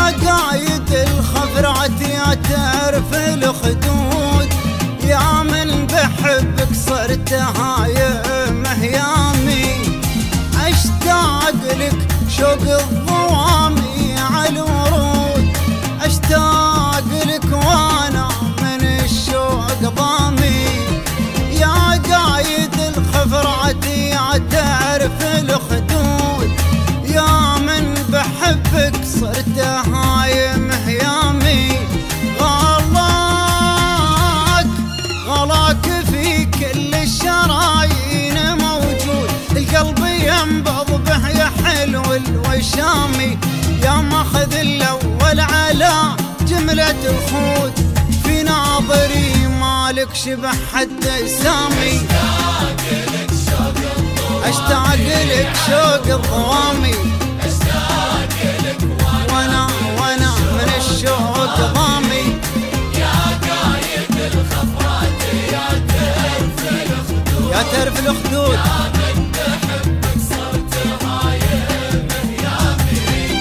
قايد الخفرات يا تعرف الخدود، يا من بحبك صرت هايم هيامي، اشتاق لك شوق الضوامي عالورود، اشتاق لك وانا من الشوق ضامي، يا قايد الخفرات يا تعرف الخدود، يا من بحبك صرت هايم هيامي، غلاك في كل الشرايين موجود، القلب ينبض به يا حلو الوشامي، يا ماخذ الاول على جملة الخود، في ناظري مالك شبه حد سامي، اشتاق لك شوق الضوامي، وانا من الشوق ضامي، يا قايد الخفرات يا تعرف الخدود، يا من بحبك صرت هايم هيامي.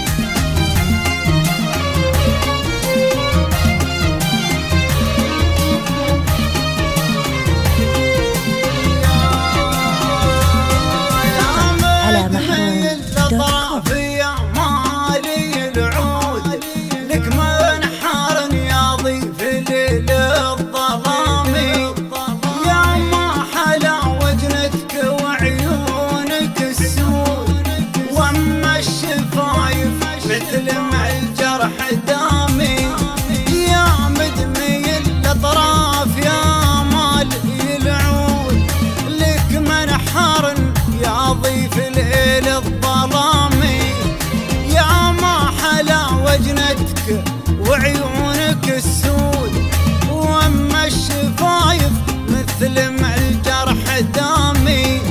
على محروم.com. يا مالي العود لك منحر يا ضيف ليل الظلامي، يا ما حلا وجنتك وعيونك السود، واما الشفايف مثل ما الجرح دامي، يا مدمي الاطراف يا مالي العود لك منحر يا ضيف ليل الظلامي، يا ما حلا وجنتك وعيونك السود، واما الشفايف مثل ما الجرح دامي،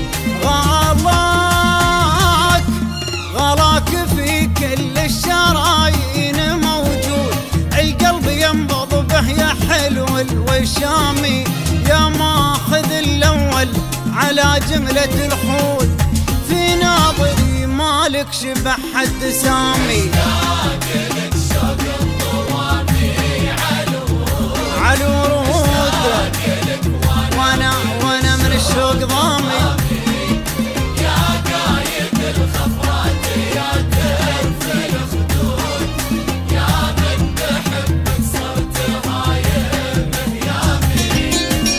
غلاك في كل الشرايين موجود، القلب ينبض به يا حلو الوشامي، يا ماخذ الاول على جملة الخود، في ناظري مالك شبه حد سامي، اشتاق لك شوق الضوامي عالورود، اشتاق لك وانا من الشوق ضامي، يا قايد الخفرات يا تعرف الخدود، يا من بحبك صرت هايم هيامي.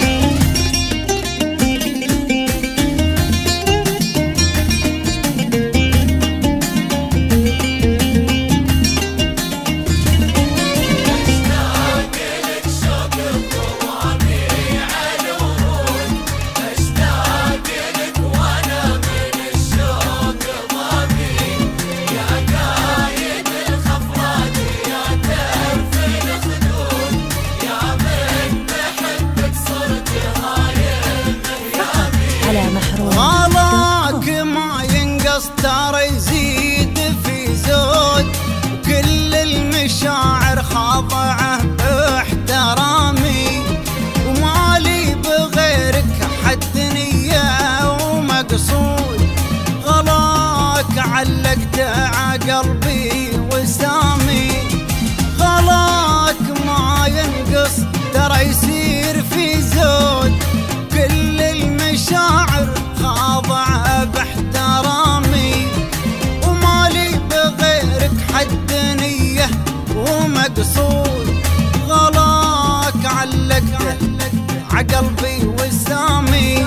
اشتاق لك شوق الضوامي عالورود، اشتاق لك وانا من الشوق ضامي، يا قايد الخفرات يا تعرف الخدود، يا من بحبك صرت هايم هيامي. على محروم.com. غلاك ما ينقص ترى يزيد في زود، وكل المشاعر خاضعه باحترامي، ومالي بغيرك حد نية ومقصود، غلاك علقت عقلبي وسامي، غلاك ما ينقص ترى يصير في زود، كل المشاعر خاضعة باحترامي، ومالي بغيرك حد نية ومقصود، غلاك علقت عقلبي وسامي،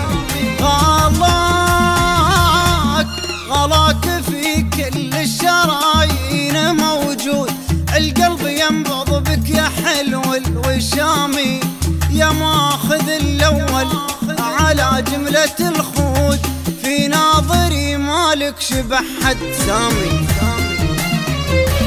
غلاك في كل الشرايين موجود، القلب ينبض بك يا حلو الوشامي، يا ماخذ الاول على جملة الخود، في ناظري مالك شبه حد سامي.